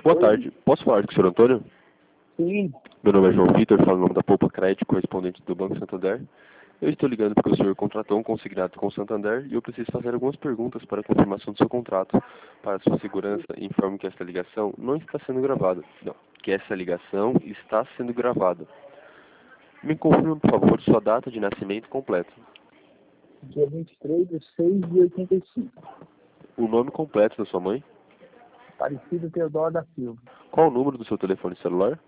Boa tarde. Posso falar com o senhor Antônio? Sim, Meu nome é João Vitor, falo em nome da Poupa Crédito, correspondente do Banco Santander. Eu estou ligando porque o senhor contratou um consignado com o Santander e eu preciso fazer algumas perguntas para a confirmação do seu contrato. Para sua segurança, informo que esta ligação não está sendo gravada. Não, que essa ligação está sendo gravada. Me confirme, por favor, sua data de nascimento completa. dia 23/6/85. O nome completo da sua mãe. Aparecido Teodoro da Silva. Qual o número do seu telefone celular?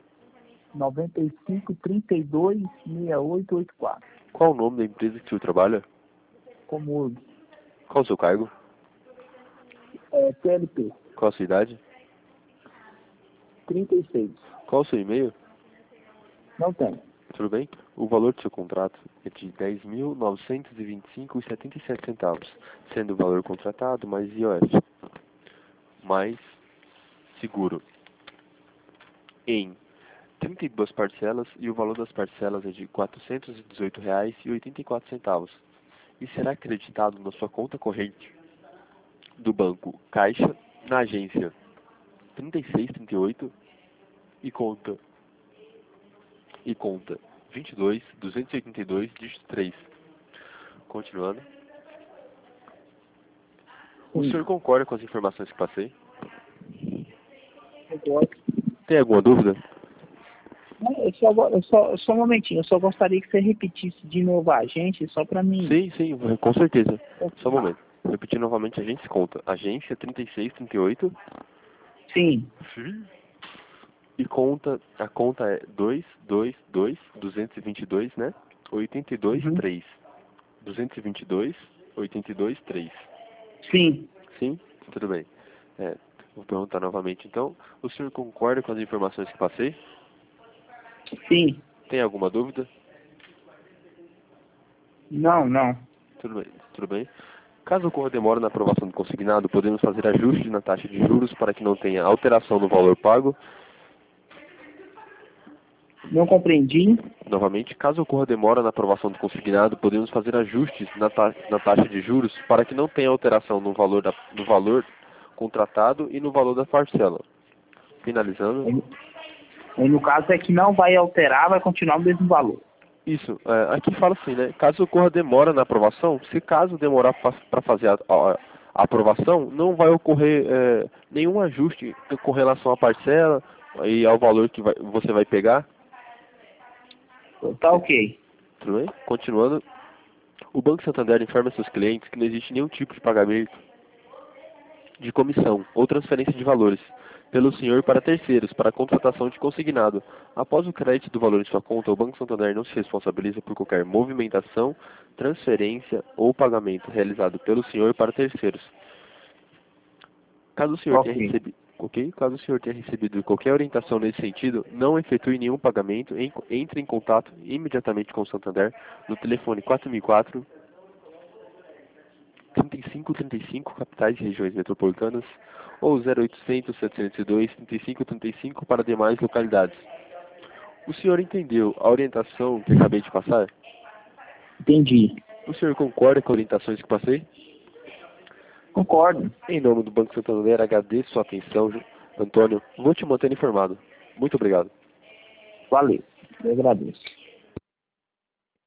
95 32 68 84. Qual o nome da empresa que o senhor trabalha? Como Qual o seu cargo? PLP. Qual a sua idade? 36. Qual o seu e-mail? Não tem. Tudo bem? O valor do seu contrato é de R$ 10.925,77, sendo o valor contratado mais IOF, mais seguro, em 32 parcelas, e o valor das parcelas é de R$ 418,84 e será acreditado na sua conta corrente do banco Caixa, na agência 3638 e conta 22.282, dígito 3. Continuando. O senhor concorda com as informações que passei? Concordo. Tem alguma dúvida? Só um momentinho. Eu só gostaria que você repetisse de novo a gente, só para mim. Sim, com certeza. Só um momento. Vou repetir novamente a agência conta. Agência 3638. Sim. E a conta é 222, né? 82.3. 222.82.3. Sim. Sim? Tudo bem. Vou perguntar novamente então. O senhor concorda com as informações que passei? Sim. Tem alguma dúvida? Não. Tudo bem. Caso ocorra demora na aprovação do consignado, podemos fazer ajustes na taxa de juros para que não tenha alteração no valor pago. Não compreendi. Novamente, caso ocorra demora na aprovação do consignado, podemos fazer ajustes na taxa de juros para que não tenha alteração no valor contratado e no valor da parcela. Finalizando. E no caso é que não vai alterar, vai continuar o mesmo valor. Isso, aqui fala assim, né? Caso ocorra demora na aprovação, se caso demorar para fazer a aprovação, não vai ocorrer nenhum ajuste com relação à parcela e ao valor que você vai pegar. Tá ok. Tudo bem? Continuando, o Banco Santander informa seus clientes que não existe nenhum tipo de pagamento de comissão ou transferência de valores pelo senhor para terceiros, para a contratação de consignado. Após o crédito do valor de sua conta, o Banco Santander não se responsabiliza por qualquer movimentação, transferência ou pagamento realizado pelo senhor para terceiros. Caso o senhor Caso o senhor tenha recebido qualquer orientação nesse sentido, não efetue nenhum pagamento, entre em contato imediatamente com o Santander no telefone 4004 3535, capitais e regiões metropolitanas, ou 0800 702 3535 para demais localidades. O senhor entendeu a orientação que acabei de passar? Entendi. O senhor concorda com as orientações que passei? Concordo. Em nome do Banco Santander, agradeço sua atenção, Antônio. Vou te manter informado. Muito obrigado. Valeu. Eu agradeço.